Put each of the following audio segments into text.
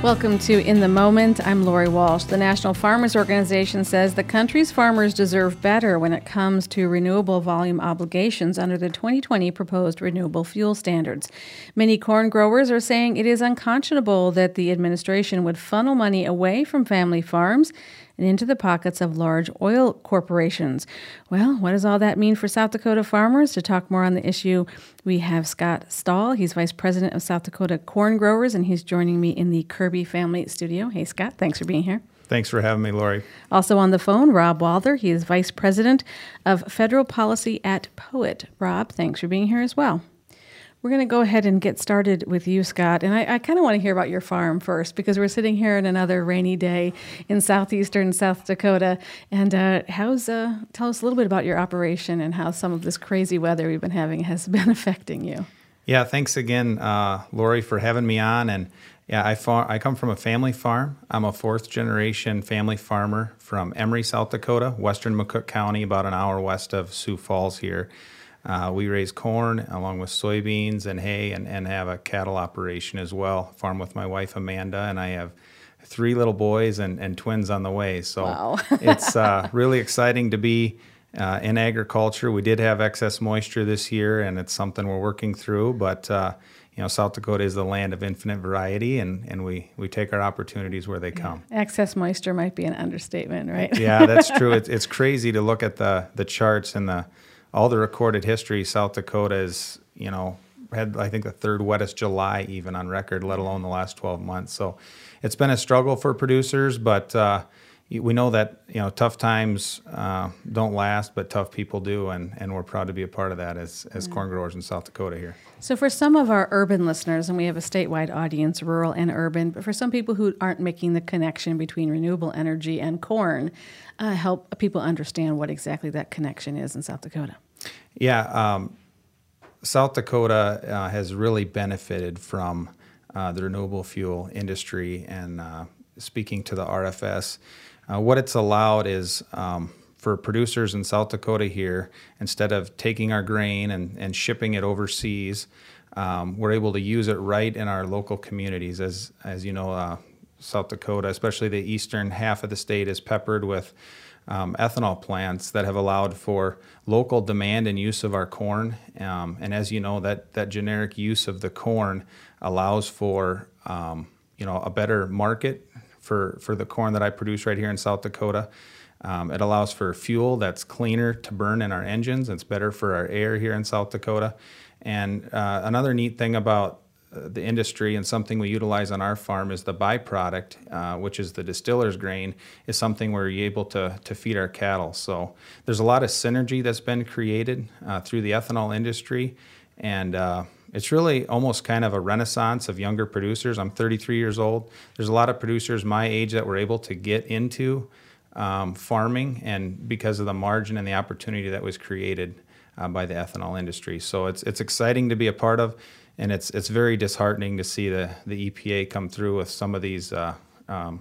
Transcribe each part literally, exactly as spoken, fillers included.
Welcome to In the Moment. I'm Lori Walsh. The National Farmers Organization says the country's farmers deserve better when it comes to renewable volume obligations under the twenty twenty proposed renewable fuel standards. Many corn growers are saying it is unconscionable that the administration would funnel money away from family farms and into the pockets of large oil corporations. Well, what does all that mean for South Dakota farmers? To talk more on the issue, we have Scott Stahl. He's Vice President of South Dakota Corn Growers, and he's joining me in the Kirby Family Studio. Hey, Scott, thanks for being here. Thanks for having me, Lori. Also on the phone, Rob Walther. He is Vice President of Federal Policy at POET. Rob, thanks for being here as well. We're going to go ahead and get started with you, Scott. And I, I kind of want to hear about your farm first, because we're sitting here on another rainy day in southeastern South Dakota. And uh, how's uh, tell us a little bit about your operation and how some of this crazy weather we've been having has been affecting you. Yeah, thanks again, uh, Lori, for having me on. And yeah, I, far, I come from a family farm. I'm a fourth generation family farmer from Emery, South Dakota, western McCook County, about an hour west of Sioux Falls here. Uh, we raise corn along with soybeans and hay and, and have a cattle operation as well. Farm with my wife, Amanda, and I have three little boys and, and twins on the way. So wow. it's uh, really exciting to be uh, in agriculture. We did have excess moisture this year, and it's something we're working through. But, uh, you know, South Dakota is the land of infinite variety, and, and we, we take our opportunities where they come. Yeah. Excess moisture might be an understatement, right? Yeah, that's true. It's, it's crazy to look at the, the charts and the all the recorded history. South Dakota is, you know, had, I think, the third wettest July even on record, let alone the last twelve months. So it's been a struggle for producers, but uh, we know that, you know, tough times uh, don't last, but tough people do, and, and we're proud to be a part of that as, as corn growers in South Dakota here. So for some of our urban listeners, and we have a statewide audience, rural and urban, but for some people who aren't making the connection between renewable energy and corn, uh, help people understand what exactly that connection is in South Dakota. Yeah, um, South Dakota uh, has really benefited from uh, the renewable fuel industry, and uh, speaking to the R F S, uh, what it's allowed is um, for producers in South Dakota here, instead of taking our grain and, and shipping it overseas, um, we're able to use it right in our local communities. As, as you know, uh, South Dakota, especially the eastern half of the state, is peppered with Um, ethanol plants that have allowed for local demand and use of our corn. Um, and as you know, that, that generic use of the corn allows for um, you know, a better market for, for the corn that I produce right here in South Dakota. Um, it allows for fuel that's cleaner to burn in our engines. It's better for our air here in South Dakota. And uh, another neat thing about the industry, and something we utilize on our farm, is the byproduct, uh, which is the distiller's grain, is something we're able to, to feed our cattle. So there's a lot of synergy that's been created uh, through the ethanol industry, and uh, it's really almost kind of a renaissance of younger producers. I'm thirty-three years old. There's a lot of producers my age that were able to get into um, farming, and because of the margin and the opportunity that was created uh, by the ethanol industry. So it's it's exciting to be a part of. And it's it's very disheartening to see the, the E P A come through with some of these uh, um,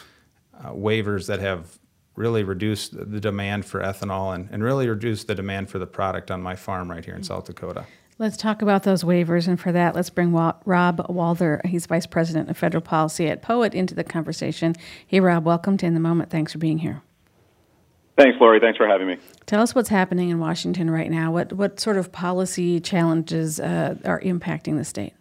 uh, waivers that have really reduced the demand for ethanol and, and really reduced the demand for the product on my farm right here in South Dakota. Let's talk about those waivers, and for that, let's bring Wa- Rob Walther. He's Vice President of Federal Policy at POET into the conversation. Hey, Rob, welcome to In the Moment. Thanks for being here. Thanks, Lori. Thanks for having me. Tell us what's happening in Washington right now. What what sort of policy challenges uh, are impacting the state?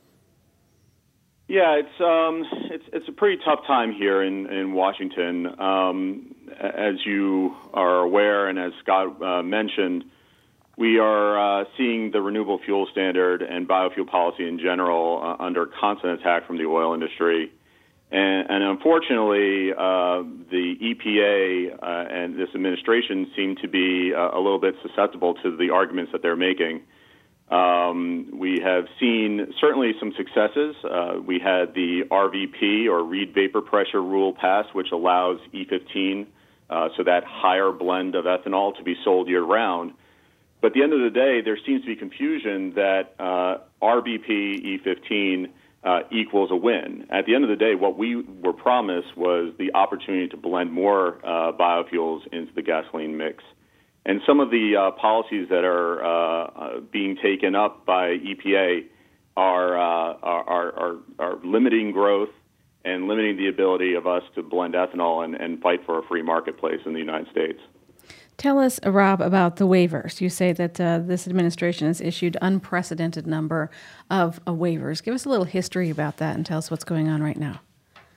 Yeah, it's um, it's it's a pretty tough time here in in Washington. Um, as you are aware, and as Scott uh, mentioned, we are uh, seeing the renewable fuel standard and biofuel policy in general uh, under constant attack from the oil industry. And, and unfortunately, uh, the E P A uh, and this administration seem to be uh, a little bit susceptible to the arguments that they're making. Um, we have seen certainly some successes. Uh, we had the R V P, or Reed Vapor Pressure Rule, passed, which allows E fifteen, uh, so that higher blend of ethanol, to be sold year-round. But at the end of the day, there seems to be confusion that uh, R V P E fifteen Uh, equals a win. At the end of the day, what we were promised was the opportunity to blend more uh, biofuels into the gasoline mix. And some of the uh, policies that are uh, uh, being taken up by E P A are, uh, are, are, are limiting growth and limiting the ability of us to blend ethanol and, and fight for a free marketplace in the United States. Tell us, Rob, about the waivers. You say that uh, this administration has issued unprecedented number of uh, waivers. Give us a little history about that and tell us what's going on right now.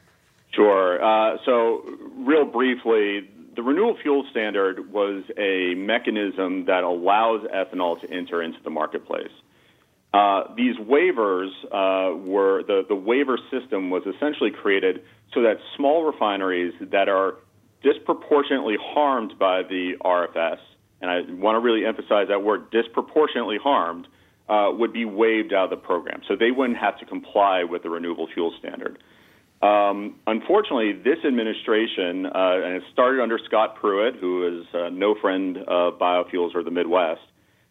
Sure. Uh, so real briefly, the Renewable Fuel Standard was a mechanism that allows ethanol to enter into the marketplace. Uh, these waivers uh, were, the, the waiver system was essentially created so that small refineries that are disproportionately harmed by the R F S, and I want to really emphasize that word, disproportionately harmed, uh, would be waived out of the program. So they wouldn't have to comply with the Renewable Fuel Standard. Um, unfortunately, this administration, uh, and it started under Scott Pruitt, who is uh, no friend of biofuels or the Midwest,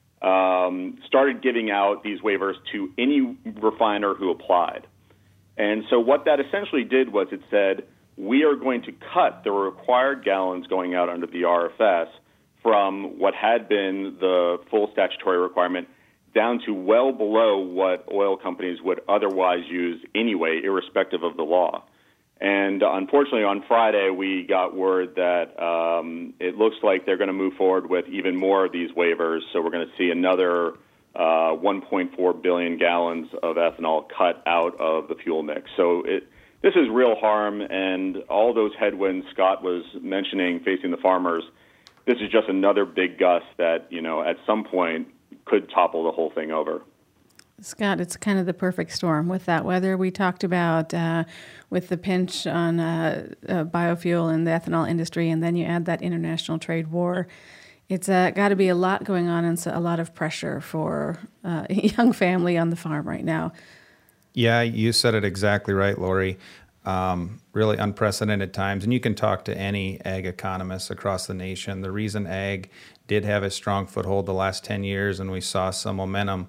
um, started giving out these waivers to any refiner who applied. And so what that essentially did was it said, we are going to cut the required gallons going out under the R F S from what had been the full statutory requirement down to well below what oil companies would otherwise use anyway, irrespective of the law. And unfortunately, on Friday, we got word that um, it looks like they're going to move forward with even more of these waivers. So we're going to see another uh, one point four billion gallons of ethanol cut out of the fuel mix. So it This is real harm, and all those headwinds Scott was mentioning facing the farmers, this is just another big gust that, you know, at some point could topple the whole thing over. Scott, it's kind of the perfect storm with that weather we talked about, uh, with the pinch on uh, uh, biofuel and the ethanol industry, and then you add that international trade war. It's uh, got to be a lot going on and so a lot of pressure for uh, a young family on the farm right now. Yeah, you said it exactly right, Lori. Um, really unprecedented times. And you can talk to any ag economist across the nation. The reason ag did have a strong foothold the last ten years and we saw some momentum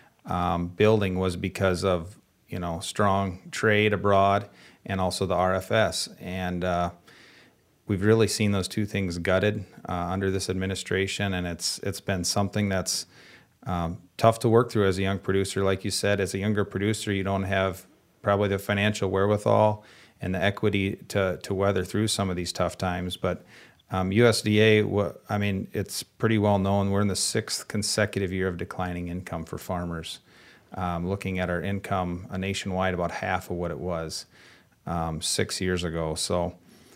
um, building was because of, you know, strong trade abroad and also the R F S. And uh, we've really seen those two things gutted uh, under this administration. And it's it's been something that's Um, tough to work through as a young producer. Like you said, as a younger producer, you don't have probably the financial wherewithal and the equity to to weather through some of these tough times. But um, U S D A, I mean, it's pretty well known. We're in the sixth consecutive year of declining income for farmers. Um, looking at our income uh, nationwide, about half of what it was um, six years ago. So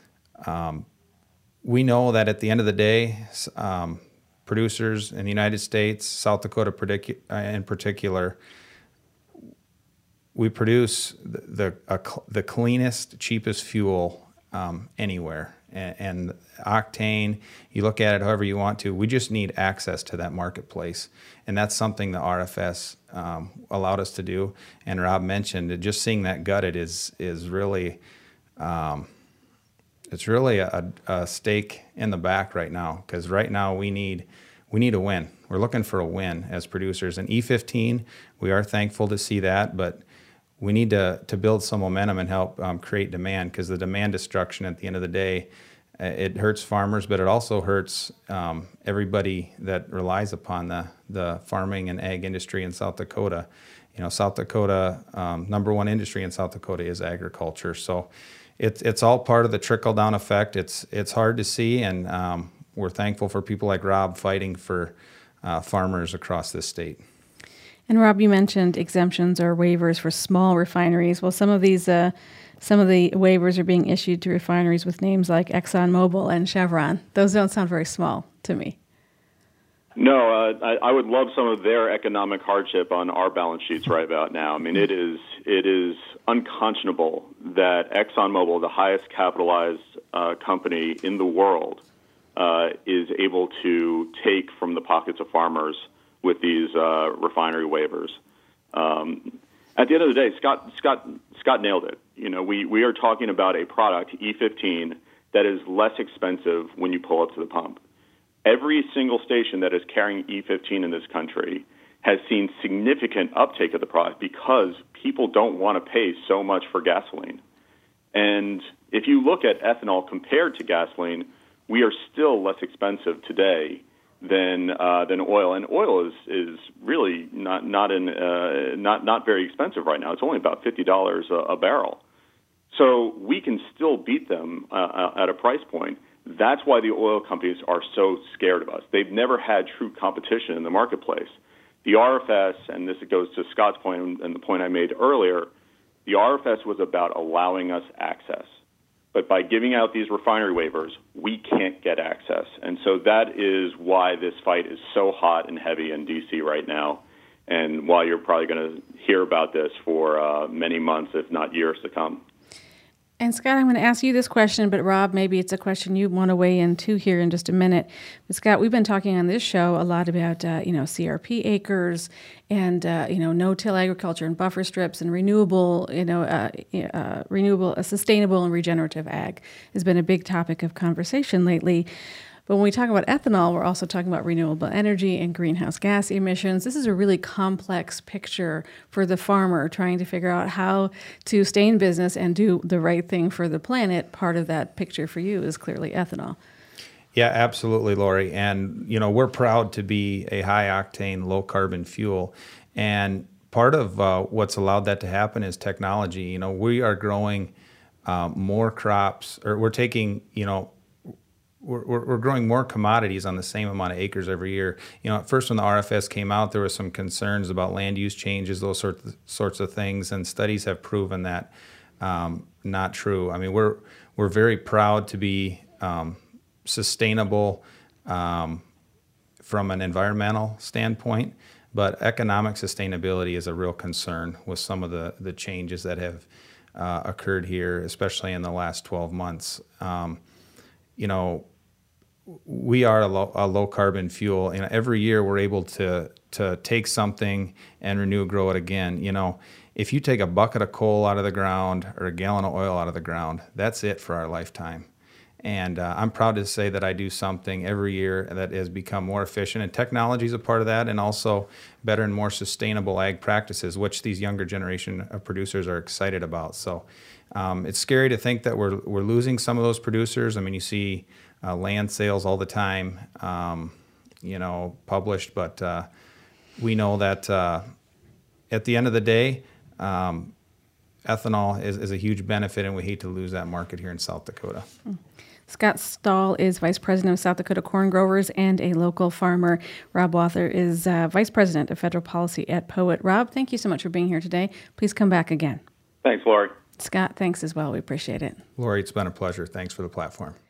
um, we know that at the end of the day, um, producers in the United States, South Dakota in particular, we produce the the, uh, the cleanest, cheapest fuel um, anywhere. And, and octane, you look at it however you want to, we just need access to that marketplace. And that's something the R F S um, allowed us to do. And Rob mentioned that just seeing that gutted is, is really, um, it's really a, a stake in the back right now, because right now we need we need a win. We're looking for a win as producers. And E fifteen, we are thankful to see that, but we need to to build some momentum and help um, create demand, because the demand destruction at the end of the day, it hurts farmers, but it also hurts um, everybody that relies upon the the farming and ag industry in South Dakota. You know, South Dakota, um, number one industry in South Dakota is agriculture. So it's it's all part of the trickle down effect. It's it's hard to see, and um, we're thankful for people like Rob fighting for uh, farmers across this state. And Rob, you mentioned exemptions or waivers for small refineries. Well, some of these, uh, some of the waivers are being issued to refineries with names like ExxonMobil and Chevron. Those don't sound very small to me. No, uh, I, I would love some of their economic hardship on our balance sheets right about now. I mean, it is it is unconscionable that ExxonMobil, the highest capitalized uh, company in the world, uh, is able to take from the pockets of farmers with these uh, refinery waivers. Um, at the end of the day, Scott Scott Scott nailed it. You know, we, we are talking about a product, E fifteen, that is less expensive when you pull up to the pump. Every single station that is carrying E fifteen in this country has seen significant uptake of the product because people don't want to pay so much for gasoline. And if you look at ethanol compared to gasoline, we are still less expensive today than uh, than oil, and oil is is really not not in uh, not not very expensive right now. It's only about fifty dollars a, a barrel. So we can still beat them uh, at a price point. That's why the oil companies are so scared of us. They've never had true competition in the marketplace. The R F S, and this goes to Scott's point and the point I made earlier, the R F S was about allowing us access. But by giving out these refinery waivers, we can't get access. And so that is why this fight is so hot and heavy in D C right now, and why you're probably going to hear about this for uh, many months, if not years to come. And Scott, I'm going to ask you this question, but Rob, maybe it's a question you want to weigh in too here in just a minute. But Scott, we've been talking on this show a lot about, uh, you know, C R P acres and, uh, you know, no-till agriculture and buffer strips and renewable, you know, uh, uh, renewable, uh, sustainable and regenerative ag has been a big topic of conversation lately. But when we talk about ethanol, we're also talking about renewable energy and greenhouse gas emissions. This is a really complex picture for the farmer trying to figure out how to stay in business and do the right thing for the planet. Part of that picture for you is clearly ethanol. Yeah, absolutely, Lori. And, you know, we're proud to be a high-octane, low-carbon fuel. And part of uh, what's allowed that to happen is technology. You know, we are growing uh, more crops, or we're taking, you know, We're, we're growing more commodities on the same amount of acres every year. You know, at first when the R F S came out, there were some concerns about land use changes, those sorts of, sorts of things, and studies have proven that um, not true. I mean, we're we're very proud to be um, sustainable um, from an environmental standpoint, but economic sustainability is a real concern with some of the, the changes that have uh, occurred here, especially in the last twelve months. Um, you know, we are a low, a low carbon fuel, and every year we're able to to take something and renew, grow it again. You know, if you take a bucket of coal out of the ground or a gallon of oil out of the ground, that's it for our lifetime. And uh, I'm proud to say that I do something every year that has become more efficient, and technology is a part of that, and also better and more sustainable ag practices, which these younger generation of producers are excited about. So um, it's scary to think that we're we're losing some of those producers. I mean, you see Uh, land sales all the time, um, you know, published, but uh, we know that uh, at the end of the day, um, ethanol is, is a huge benefit, and we hate to lose that market here in South Dakota. Scott Stahl is Vice President of South Dakota Corn Growers and a local farmer. Rob Walther is uh, Vice President of Federal Policy at P O E T. Rob, thank you so much for being here today. Please come back again. Thanks, Lori. Scott, thanks as well. We appreciate it. Lori, it's been a pleasure. Thanks for the platform.